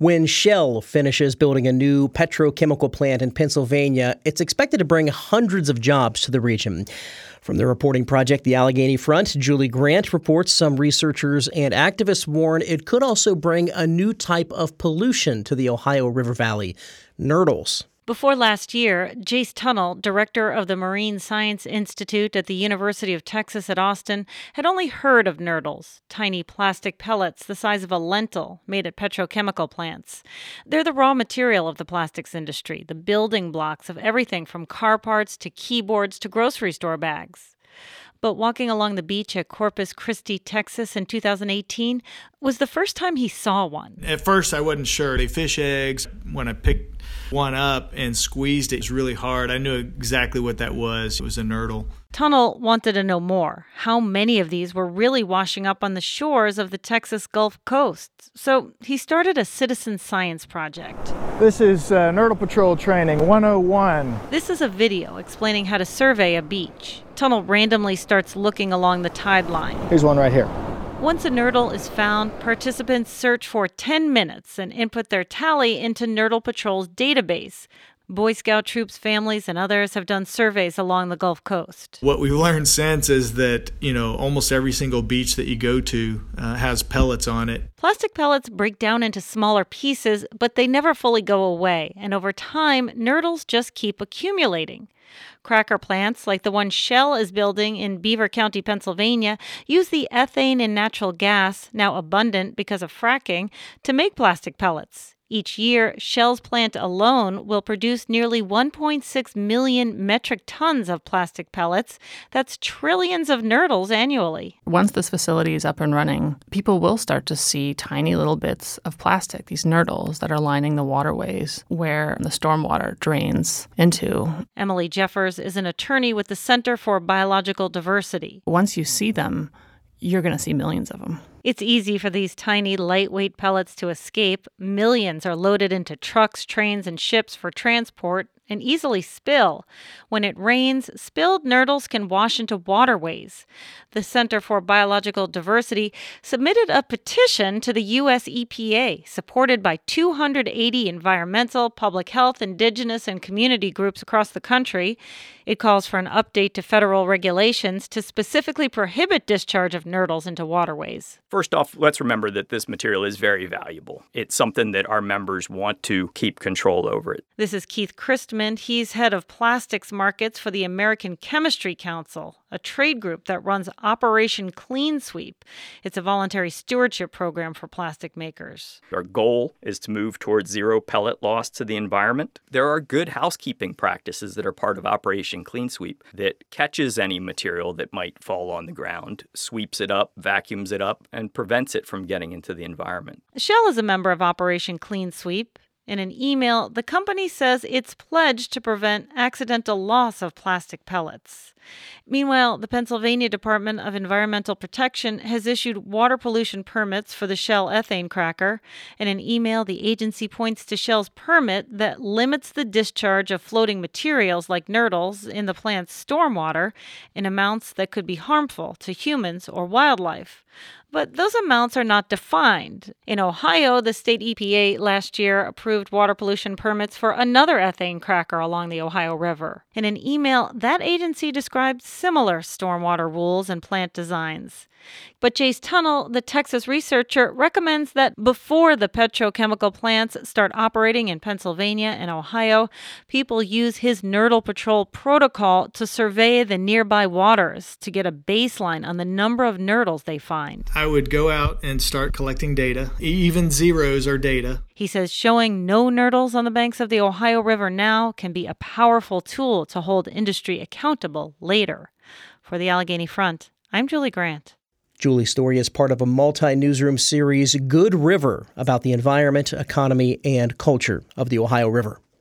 When Shell finishes building a new petrochemical plant in Pennsylvania, it's expected to bring hundreds of jobs to the region. From the reporting project The Allegheny Front, Julie Grant reports some researchers and activists warn it could also bring a new type of pollution to the Ohio River Valley, nurdles. Before last year, Jace Tunnell, director of the Marine Science Institute at the University of Texas at Austin, had only heard of nurdles, tiny plastic pellets the size of a lentil made at petrochemical plants. They're the raw material of the plastics industry, the building blocks of everything from car parts to keyboards to grocery store bags. But walking along the beach at Corpus Christi, Texas in 2018 was the first time he saw one. At first, I wasn't sure. They fish eggs. When I picked one up and squeezed it, it was really hard. I knew exactly what that was. It was a nurdle. Tunnell wanted to know more, how many of these were really washing up on the shores of the Texas Gulf Coast. So he started a citizen science project. This is Nurdle Patrol Training 101. This is a video explaining how to survey a beach. Tunnell randomly starts looking along the tide line. Here's one right here. Once a nurdle is found, participants search for 10 minutes and input their tally into Nurdle Patrol's database. Boy Scout troops, families, and others have done surveys along the Gulf Coast. What we've learned since is that, almost every single beach that you go to has pellets on it. Plastic pellets break down into smaller pieces, but they never fully go away. And over time, nurdles just keep accumulating. Cracker plants, like the one Shell is building in Beaver County, Pennsylvania, use the ethane in natural gas, now abundant because of fracking, to make plastic pellets. Each year, Shell's plant alone will produce nearly 1.6 million metric tons of plastic pellets. That's trillions of nurdles annually. Once this facility is up and running, people will start to see tiny little bits of plastic, these nurdles that are lining the waterways where the stormwater drains into. Emily Jeffers is an attorney with the Center for Biological Diversity. Once you see them, you're going to see millions of them. It's easy for these tiny, lightweight pellets to escape. Millions are loaded into trucks, trains, and ships for transport and easily spill. When it rains, spilled nurdles can wash into waterways. The Center for Biological Diversity submitted a petition to the U.S. EPA, supported by 280 environmental, public health, indigenous, and community groups across the country. It calls for an update to federal regulations to specifically prohibit discharge of nurdles into waterways. First off, let's remember that this material is very valuable. It's something that our members want to keep control over it. This is Keith Christman. He's head of plastics markets for the American Chemistry Council, a trade group that runs Operation Clean Sweep. It's a voluntary stewardship program for plastic makers. Our goal is to move towards zero pellet loss to the environment. There are good housekeeping practices that are part of Operation Clean Sweep that catches any material that might fall on the ground, sweeps it up, vacuums it up, and prevents it from getting into the environment. Shell is a member of Operation Clean Sweep. In an email, the company says it's pledged to prevent accidental loss of plastic pellets. Meanwhile, the Pennsylvania Department of Environmental Protection has issued water pollution permits for the Shell ethane cracker. In an email, the agency points to Shell's permit that limits the discharge of floating materials like nurdles in the plant's stormwater in amounts that could be harmful to humans or wildlife. But those amounts are not defined. In Ohio, the state EPA last year approved water pollution permits for another ethane cracker along the Ohio River. In an email, that agency described similar stormwater rules and plant designs. But Jace Tunnell, the Texas researcher, recommends that before the petrochemical plants start operating in Pennsylvania and Ohio, people use his Nurdle Patrol protocol to survey the nearby waters to get a baseline on the number of nurdles they find. I would go out and start collecting data. Even zeros are data. He says showing no nurdles on the banks of the Ohio River now can be a powerful tool to hold industry accountable later. For the Allegheny Front, I'm Julie Grant. Julie's story is part of a multi-newsroom series, Good River, about the environment, economy, and culture of the Ohio River.